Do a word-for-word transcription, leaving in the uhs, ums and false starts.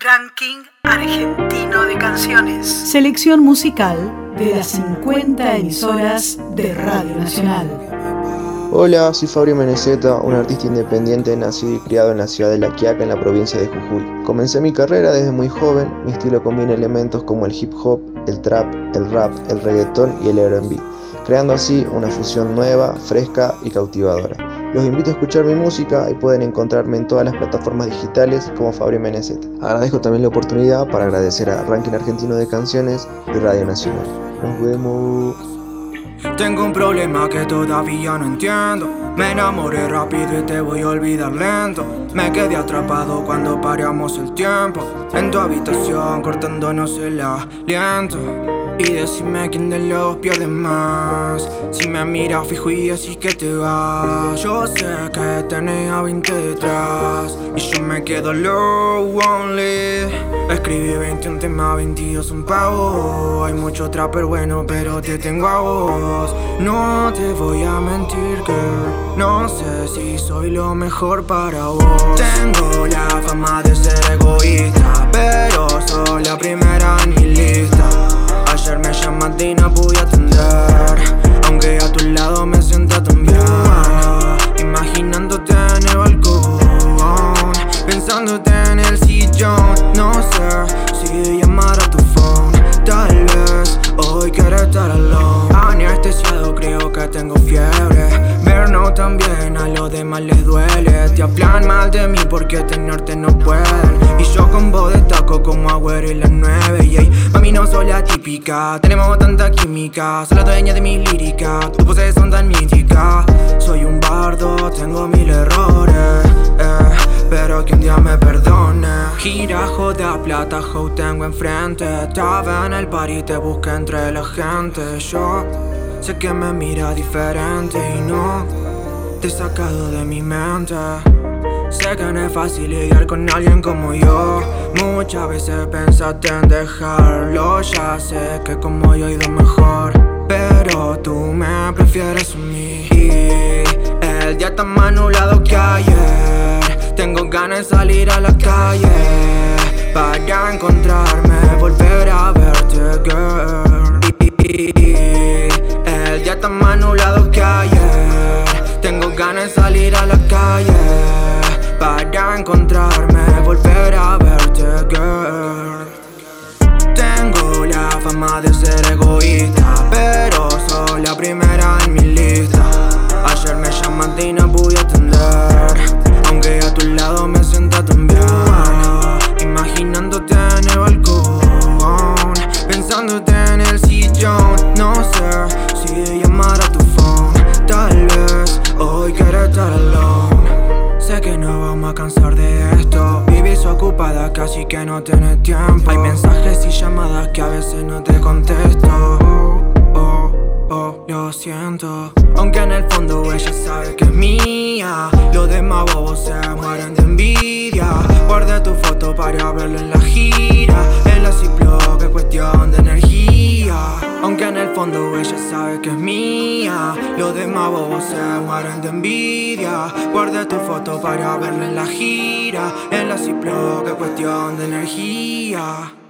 Ranking argentino de canciones. Selección musical de las cincuenta emisoras de Radio Nacional. Hola, soy Fabio Menezeta, un artista independiente nacido y criado en la ciudad de La Quiaca, en la provincia de Jujuy. Comencé mi carrera desde muy joven. Mi estilo combina elementos como el hip hop, el trap, el rap, el reggaetón y el R and B, creando así una fusión nueva, fresca y cautivadora. Los invito a escuchar mi música y pueden encontrarme en todas las plataformas digitales como Fabio Menezeta. Agradezco también la oportunidad para agradecer a Ranking Argentino de Canciones y Radio Nacional. Nos vemos. Tengo un problema que todavía no entiendo. Me enamoré rápido y te voy a olvidar lento. Me quedé atrapado cuando paramos el tiempo en tu habitación, cortándonos el aliento. Y decime quién de los pierde más. Si me miras fijo y decís que te vas. Yo sé que tenés a veinte detrás y yo me quedo low only. Escribí veintiún temas, veintidós un pavo. Hay mucho trapper bueno, pero te tengo a vos. No te voy a mentir, girl. No sé si soy lo mejor para vos. Tengo la fama de ser egoísta, pero soy la primera en mi lista. Ayer me llamaste y no pude atender, aunque a tu lado me sienta tan bien. Imaginándote en el balcón, pensándote en el sillón. No sé si llamar a tu phone. Tal vez hoy quiero estar alone. Anestesiado, creo que tengo fiebre. Burnout también, a los demás les duele. Te hablan mal de mí porque tenerte no pueden. Y yo con vos destaco como Agüero y las nueve. Y hey, mami, no soy la típica, tenemos tanta química. Soy la dueña de mis líricas, tus poses son tan míticas. Soy un bardo, tengo mil errores, eh, pero que un día me perdone. Gira, joda, plata, ho, tengo enfrente. Estaba en el party, te busqué entre la gente. Yo sé que me mira diferente y no te he sacado de mi mente. Sé que no es fácil lidiar con alguien como yo. Muchas veces pensaste en dejarlo. Ya sé que como yo he ido mejor, pero tú me prefieres a mí. Y el día está más nublado que ayer. Tengo ganas de salir a la calle para encontrarme, volver a verte, girl. Y el día está más nublado que ayer. Tengo ganas de salir a la calle para encontrarme, volver a verte, girl. Tengo la fama de ser egoísta, pero soy la primera en mi lista. Ayer me llamaste y no pude atender, aunque a tu lado me sienta tan bien. Imaginándote en el balcón, pensándote en el sillón. No sé si llamar a tu phone. Tal vez hoy quiero estar alone. Sé que no vamos a cansar de esto. Vivís ocupada, casi que no tenés tiempo. Hay mensajes y llamadas que a veces no te contesto. Oh, oh, oh, lo siento. Aunque en el fondo ella sabe que es mía. Los demás bobos se mueren de envidia. Guardé tu foto para verlo en la gira. En la Ziploc, es cuestión de energía. Aunque en el fondo ella sabe que es mía. Los demás bobos se mueren de envidia. Guardé tu foto para verla en la gira. En la Ziploc, es cuestión de energía.